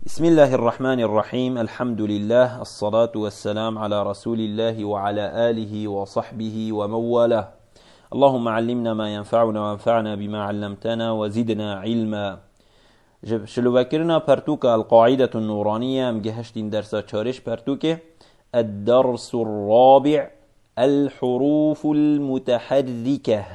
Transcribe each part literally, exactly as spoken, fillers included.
بسم الله الرحمن الرحيم. الحمد لله، الصلاة والسلام على رسول الله وعلى آله وصحبه ومن والاه. اللهم علمنا ما ينفعنا وانفعنا بما علمتنا وزدنا علما. شلو بكرنا برتوك القاعدة النورانية مجهشتين درسا تشارش برتوك الدرس الرابع الحروف المتحركة.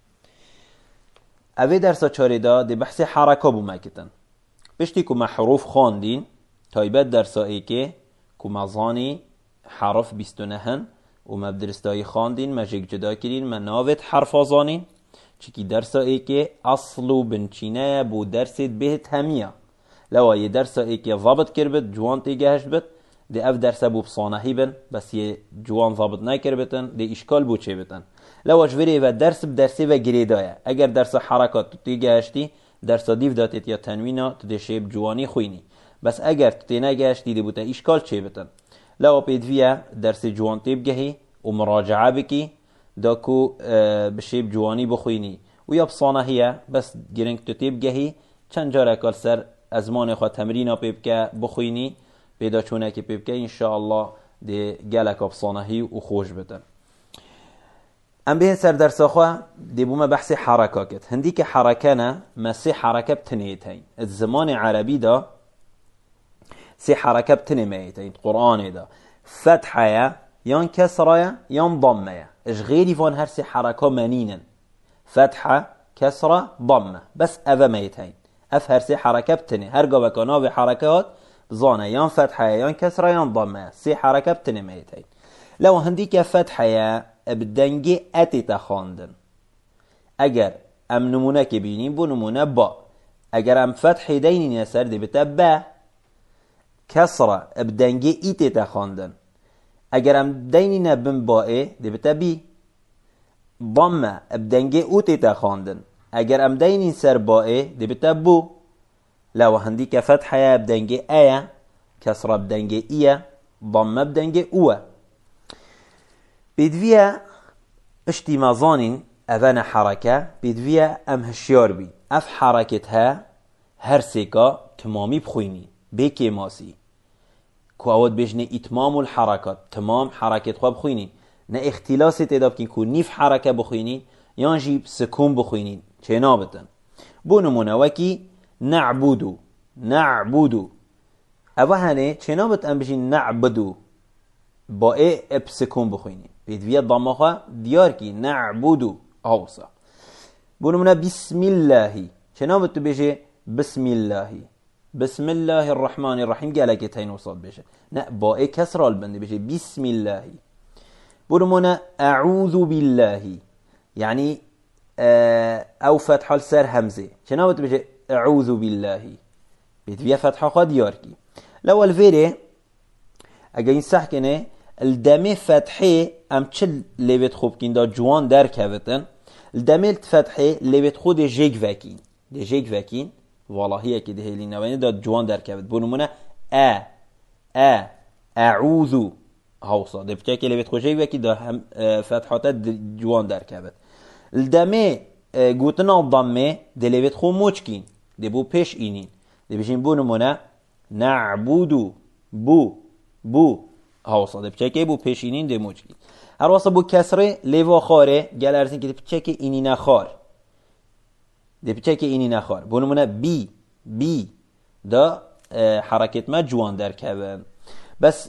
اوه درسا چارده ده بحث حرکه بومه کتن بشتی که ما حروف خواندین تایبت درسایی که که مزانی حرف بیست و نهن و ما بدرستایی خواندین ما جگ جدا کرین ما ناوت حرف آزانین چکی درسایی که اصلو بنچینه بو درست بهت همیه لو یه درسایی که ضابط کربت جوان تیگهش بت ده اف درسه بو بصانهی بن بس یه جوان ضابط نکر بتن ده اشکال بو چه بتن لو اجوری و درس بدرسی و گریدایه اگر درس حرکات تیگهشتی درس دیو داتت یا تنوینا تدشیب جوانی خوینی بس اگر تی نگهشتی ده بوتا اشکال چه بتن لو پیدویا درس جوان تیب گهی و مراجعه بکی داکو بشیب جوانی بخوینی و یا بصانهیه بس گرنگ تیب گهی چند جاره کال سر ازمان خواه تمرینا پیب که بخوینی پیدا چونه که پیب که انشاءالله ده گلک بصانهی و خوش بتن. ام بهن سر درس خواه دی بوم بحث حرکه کت هندی که حرکه نه ما سی حرکه بتنیتین الزمان عربی دا سی حرکه بتنیتین قرآن دا فتحه یان کسره یان ضمه اش غیری فان هر سی حرکه منینن فتحه کسره ضمه بس اوه میتین اف هر سی حرکه بتنی هر گا بکانا به حرکات بزانه یان فتحه یان کسره یان ضمه سی حرکه بتنیتین لو هندی که فتحه بدنگی اتی تخاندن اگر ام نمونه که بینیم بو نمونه با اگر ام فتح دینی نسر دی بتا با کسره بدنگی ایتی تخاندن اگر ام دینی نبن با ای دی بتا بی ضمه بدنگی اوتی تخاندن اگر ام دینی سر با ای دی بتا بو لو هندی که فتح بدنگی ایا کسره بدنگی ایا ضمه بدنگی اوه بدویا اشتی مازانین اوان حرکه بدویا ام هشیار بی اف حرکتها هر سیکا تمامی بخوینی بیکی ماسی که اود بجنه اتمام الحرکات تمام حرکت خواه بخوینی نه اختلاسی تیداب کن که نیف حرکه بخوینی یان جیب سکون بخوینی چه نابتن بو نمونه وکی نعبودو نعبودو اوه هنه چه نابت ام بجین نعبدو با ای اب سکون بخوینی بیدویه ضمه خواه دیار کی نعبودو اوصا بونمنا بسم اللهی چنابت تو بشه بسم اللهی بسم الله الرحمن الرحیم گله که تین وصاد بشه نه با ای کسرال بنده بشه بسم اللهی بونمنا اعوذ باللهی یعنی او فتح سر همزه چنابت بشه اعوذ باللهی بیدویه فتح خواه دیار کی لو الفیره اگه این صح کنه الدمه فتحه ام چل لیوت خوب کن دا جوان در کوتن الدمه فتحه لیوت خود جیگ وکین ده جیگ وکین والله که ده هیلی نوانه دا جوان در کوت بونمونه ا ا اعوذو هاوصا ده بچه که لیوت خود جیگ وکین دا هم فتحات جوان در کوت الدمه گوتنا ضمه ده لیوت خود موچ کن ده بو پیش اینین ده بشین بونمونه نعبودو بو بو هاوصا ده بچه که بو پیشینین ده موچ کن هر واسه بو کسره لیوا خاره گل ارزین که ده بچه که اینی نخار ده بچه که اینی نخار بونمونه بی بی دا حرکت ما جوان در که بس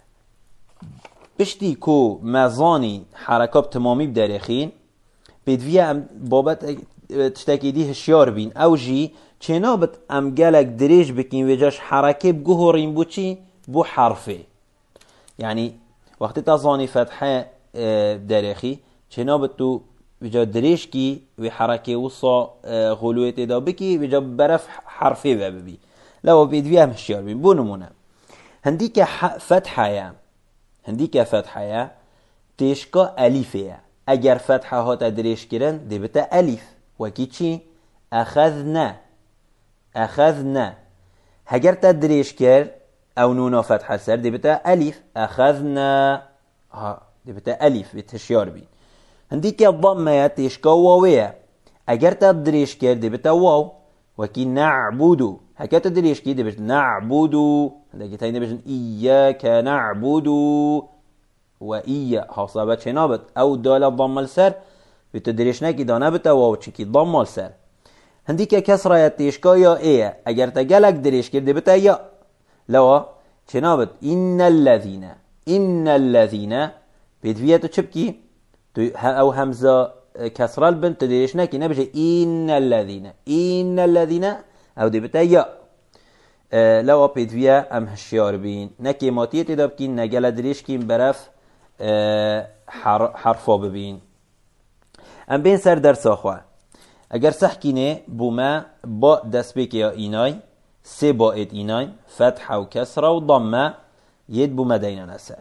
بشتی که مزانی حرکات تمامی بدرخین بدویه ام بابت تشتاکی دی هشیار بین او جی چنابت ام گلک دریج بکین وجاش حرکه بگوهرین بو چی؟ بو حرفه یعنی وقتی تازانی فتحه درخی چنابت تو وجا دریش کی و حرکه وصا غلویت دا بکی وجا برف حرفه و ببی لو بیدوی هم هشیار بین بو نمونه هندی که فتحه هندی که فتحه تیشکا الیفه اگر فتحه ها تا دریش کرن دی بتا الیف وکی چی؟ اخذنا اخذنا هگر تا دریش کرد او نونا فتحه سر دی بتا الیف اخذنا ها دی بتا الیف بتشیار بین هندی که ضمه تیشکا واویه اگر تا دریش کرد دی بتا واو وکی نعبودو هكا تدريش كي دبش نعبدو هذا تاين دبش إياك نعبدو وإيا حاصبة شنابت أو دالة ضم السر بتدريش نكي دانبت أو تشكي ضم السر هنديك كسرة يتيشكا يا إيه أجر تجلك دريش كده بتا يا لو شنابت إن الذين إن الذين بيتفيتو تشبكي أو همزة كسرة البنت تدريش نكي نبجي إن الذين إن الذين أو دي بتا يا أه لو بيتفيا أم هشيار بين نكي ماتية تدبكين نجل دريش كين برف أه حرفا ببين ام بین سر درس آخواه اگر سحکینه بوما با دست بک یا اینای سه با ات اینای فتح و کسره و ضمه ید بوما دینان اثر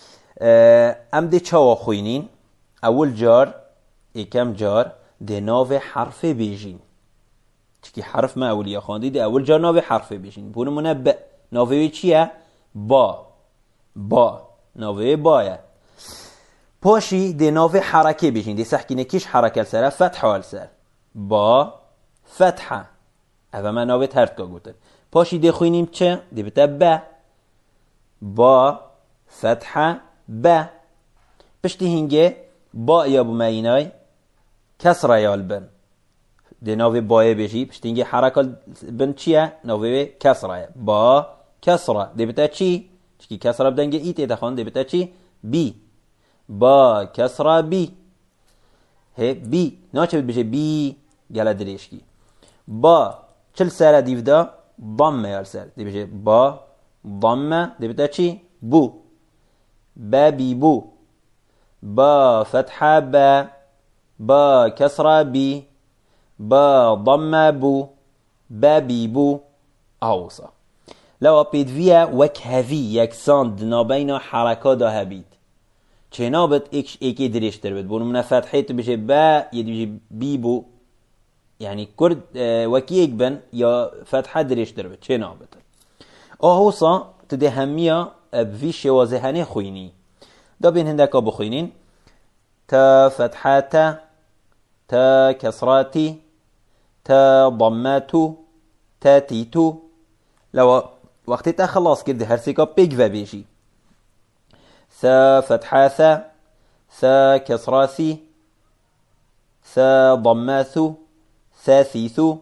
ام ده چوا خوینین اول جار اکم جار ده ناو حرف بیجین چکی حرف ما اولی خواندی ده اول جار ناو حرف بیجین بونه منبع ناو بی چیه؟ با با ناو بایه پاشی ده ناو حرکه بیشین ده سحکینه کش حرکه السر فتحه السر با فتحه اوه من ناو ترد که گوته پاشی ده خوینیم چه؟ ده بتا با با فتحه با پشتی هنگه با یا بومینای کسره یال بن ده ناو بایه بیشی پشتی هنگه حرکه بن چیه؟ ناو کسره با کسره ده بتا چی؟ چی کسره بدنگه ایته دخوان ده بتا چی؟ بی با کسرا بی هی بی ناچه بشه بی گله دریشکی با چل سر دیو دا ضمه یال سر دی بشه با ضمه دی بتا چی؟ بو با بی بو با فتحه با با کسرا بی با ضمه بو با بی بو اوصا لو اپید ویا وک هفی یکسان دنابین حرکا دا هبید چه نابت ایکش ایکی دریشتر بید بونو من فتحیت بشه با یه بشه بی بو یعنی کرد وکی ایک بن یا فتحه دریشتر بید چه نابت آهوسا تده همیا بوی شوازهانه خوینی دا بین هندکا بخوینین تا فتحاتا تا کسراتی تا ضماتو تا تیتو لو وقتی تا خلاص کرده هر سیکا بیگ و بیشی ثا فتحة ثا ثا كسرة ثي ثا ضمة ثو ثا ثي ثو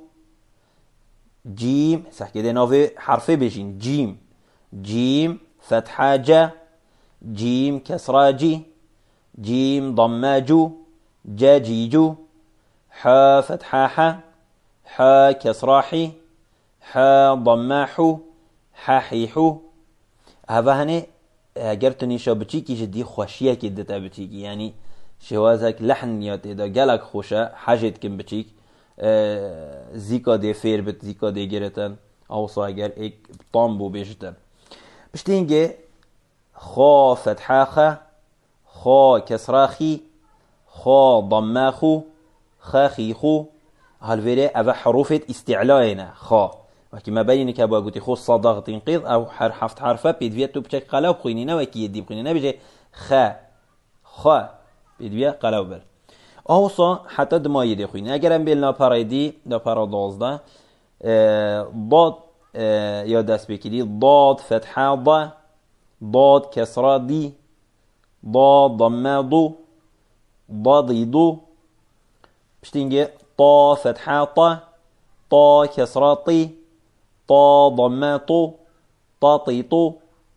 جيم صح كده نوفي حرفي بيجين جيم جيم فتحة جا جيم كسرة جي جيم ضمة جو جا جي جو حا فتحة حا حا كسرة حي حا ضمة حو حا حي حو هذا هني اگر تو نیشا بچی که جدی خوشیه که دتا بچی که یعنی شوازک لحن یاد ادا گلک خوشه حاجت کن بچی زیکا دی فیر بت زیکا دی گرتن اوصا اگر ایک طام بو بیشتن بشتینگه خا فتحه خا خا کسراخی خا ضماخو خاخیخو هالویره اوه حروفت استعلاینا خا وكي ما بين كابو قلت خو صدغ تنقيض او حرف حرفه بيدفيتو بشكل قلب خوينينا وكي يدي بخوينينا بيجي خا خا بيدفيا قلب بر اوصا حتى دما يدي خوينينا اگرم بيلنا بارايدي دا بارا دوزده ضاد يا داس بكدي ضاد فتحه ض ضاد كسره دي ضاد ضمه ضو ضاد ضو بشتينجي طا فتحه طا طا كسره طي طا ضمه طو طا طي طو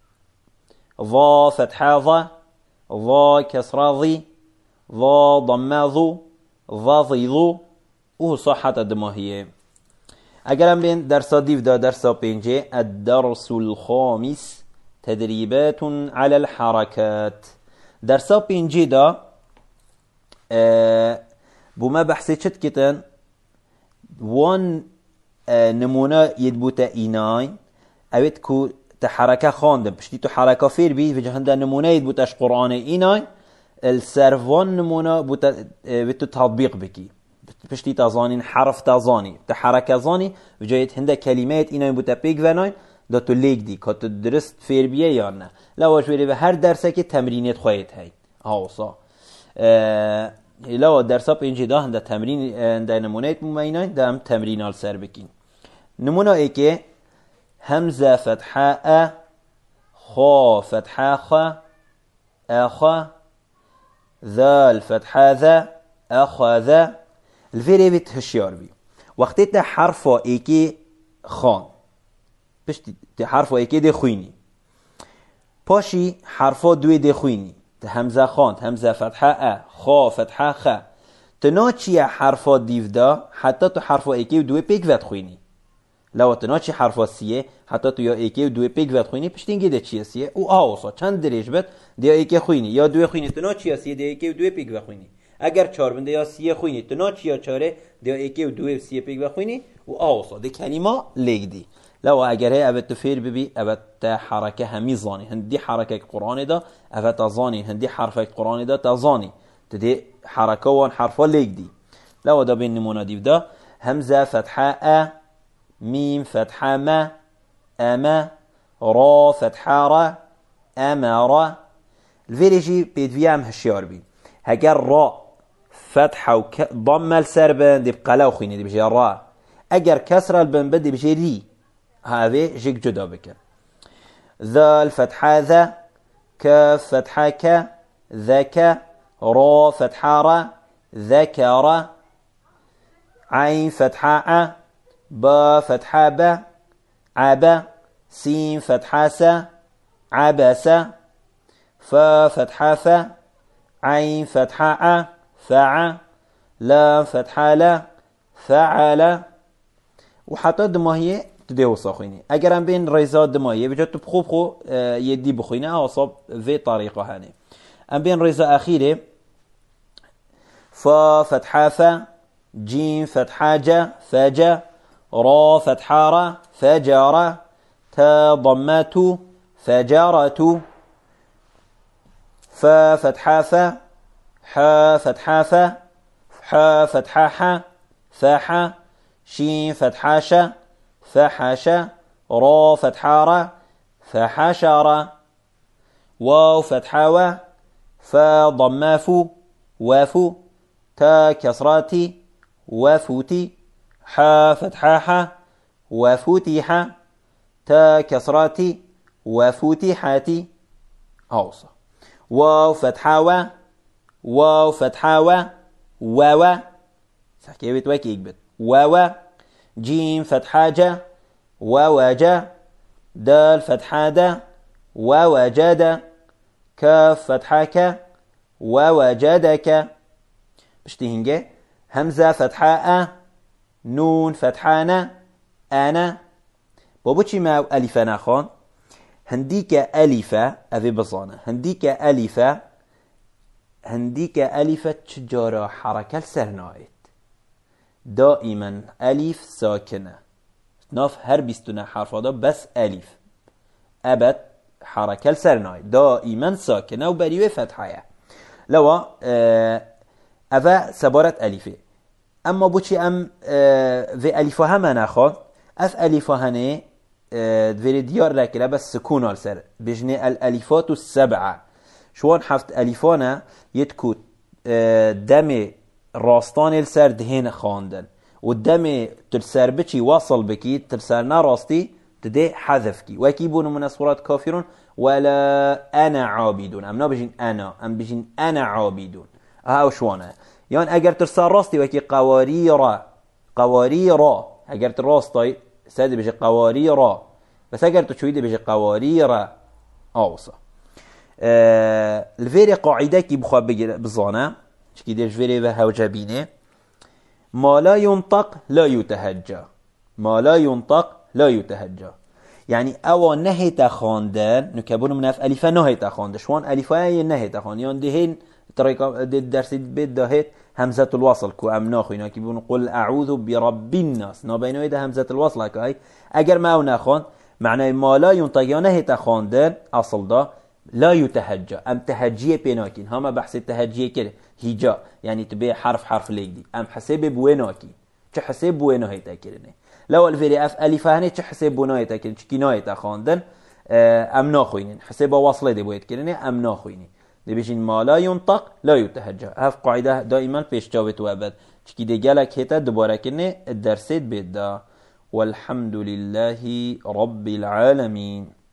ضا فتحه ضا ضا كسره ضي ضا ضمه ضو ضا ضي ضو وهو صحة الدماهية اگرم بين درسا ديف دا درسا بينجي الدرس الخامس تدريبات على الحركات درسا بينجي دا اه بوما بحثي چت كتن وان اه نمونا يدبوتا ايناي اويت كو تحركة خاندم بشتي تو حركة فير بي في جهنده نمونا يدبوتاش قرآن ايناي السرفان نمونا بوتا اه بتو تطبيق بكي پشتی تازانی حرف تازانی تا حرکت زانی وجایت هنده کلمات اینا بوده پیگ ونای دا تو لیگ دی که تو درست فیر بیه یا نه لواش بری به هر درسه که تمرینت خواهید هی آوصا لوا درسا پینجی دا هنده تمرین هنده نمونه ممینای دا هم تمرین آل سر بکین نمونه ای که همزة فتحة أ خا فتحة خ أخا ذال فتحة ذا أخذ الفيري بيت هشيار بي وقتی تا حرف ایکی خان پشت تا حرف ایکی دی خوینی پاشی حرف دوی دی خوینی تا همزه خان همزه فتحه ا خا فتحه خ تناچی حرف دیو دا حتی تو حرف ایکی و دوی پیک وقت خوینی لو تناچی حرف سیه حتی تو یا ایکی و دوی پیک وقت خوینی پشت اینگه دی چیه سیه او آوسا چند دریش بد دی ایکی خوینی یا دوی خوینی تناچی سیه دی ایکی و دوی پیک وقت خوینی اگر چهار بنده یا سیه خوینی تناچی یا چاره دی ایکی و دوی سیه پیک وقت خوینی و آوسا دی کلمه لیگ دی لو اگر هي ابد تفير ببي ابد حركه همي ظاني هندي حركه قران ده ابد ظاني هندي حرف قران ده تظاني تدي حركه وان حرف ليك دي لو ده بين منادي ده همزه فتحه ا ميم فتحه ما اما را فتحه را امر الفيريجي بيدفيام هشيار بي هجر را فتحه وك ضم السربن دي بقلاو خويني دي بجي را اگر كسر البن بدي بجي ري هذه جيك جدا بك ذا الفتحة ذا كاف فتحة ك ذاك را فتحة را ذكر عين فتحة ع با فتحة ب عب سين فتحة س عبس فا فتحة ف عين فتحة ع فع لا فتحة لا فعل وحتى دماهي تدیو ساخینی اگر هم بین ریزاد دمایه بجا تو خوب خو یدی بخوینه اصاب في طریقه هنه ام بین ریزا اخیره فا فتحه ف جیم فتحه ج فج را فتحه را فجر تا ضمت فجرت فا فتحه ف ح فتحه ف ح فتحه ح فح شين فتحه ش فحش را فتحة را فحشر واو فتحة و فا ضماف وافو تا كسراتي وفوتي ح فتحة ح وفتح تا كسراتي وفتحاتي أوصى واو فتحة و واو فتحة و واو سحكي بيت وكي يكبت واو جيم فتحة ج ووج دال فتحة د ووجد كاف فتحة ك ووجدك بشتي همزة فتحة أ نون فتحة ن أنا بابوشي ما ألف ناخون هنديك ألفة أبي بصانة هنديك ألفة هنديك ألفة تجارة حركة سرنايت دائما ألف ساكنة ناف هر بيستنا حرف هذا بس ألف أبد حركة سرنايت دائما ساكنة وبريوه فتحة لو اه أفا سبارت ألفة أما بوشي أم اه في ألفها ما ناخد أف ألفها هنه اه في ديار لكلا بس سكون السر بجني الألفات السبعة شوان حفت ألفانا يتكوت اه دم راستان السر دهين خواندن و دم تلسر بچی واصل بکی تلسر نراستی تده حذف کی وکی بونو من صورات کافرون ولا انا عابدون ام نبجین انا ام بجین انا عابدون ها وشوانه یان اگر تلسر راستی وکی قواريرا قواريرا اگر تراستی ساده بجی قواريرا بس اگر تشویده بجی قواريرا اوصا اه الفيري قاعده کی بخواه بزانه چکی دیش فيري و هوجبینه ما لا ينطق لا يتهجى ما لا ينطق لا يتهجى يعني او نهي تخواندن نكبون من اف الف نهي تخواند شوان الفای نهي تخواند یان دهین طریقه درس بيت دهت همزه الوصل كو ام ناخوینا کی بون قل اعوذ برب الناس نابینوی ده همزه الوصل کای اگر ما او نخوان معنی ما لا ينطق یا نهي تخواندن اصل ده لا يتهجى ام تهجيه بيناكين هما بحث التهجيه كده هجاء يعني تبي حرف حرف ليك دي ام حساب بويناكي چه حساب بوينو هيتا كرنه لو الفيري اف الف هني چه حساب بوينو هيتا كرن چ كينايتا خواندن ام ناخوينين حساب واصله دي بويت كرنه ام ناخويني دي بيجين ما لا ينطق لا يتهجى هف قاعده دائما پیش جاوت و ابد چ كي دي گلك هيتا دوباره كرنه الدرسيت بيدا والحمد لله رب العالمين.